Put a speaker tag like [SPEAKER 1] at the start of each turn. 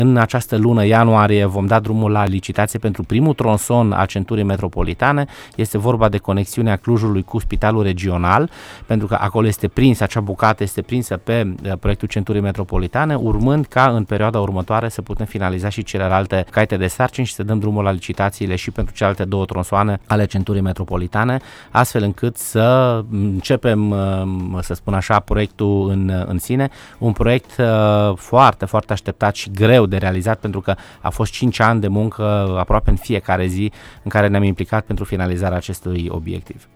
[SPEAKER 1] În această lună ianuarie vom da drumul la licitație pentru primul tronson al centurii metropolitane. Este vorba de conexiunea Clujului cu Spitalul Regional, pentru că acolo este prinsă, acea bucată este prinsă pe proiectul centurii metropolitane, urmând ca în perioada următoare să putem finaliza și celelalte caite de sarcini și să dăm drumul la licitațiile și pentru celelalte 2 tronsoane ale centurii metropolitane, astfel încât să începem, să spun așa, proiectul în sine, un proiect foarte, foarte așteptat și greu de realizat, pentru că a fost 5 ani de muncă aproape în fiecare zi în care ne-am implicat pentru finalizarea acestui obiectiv.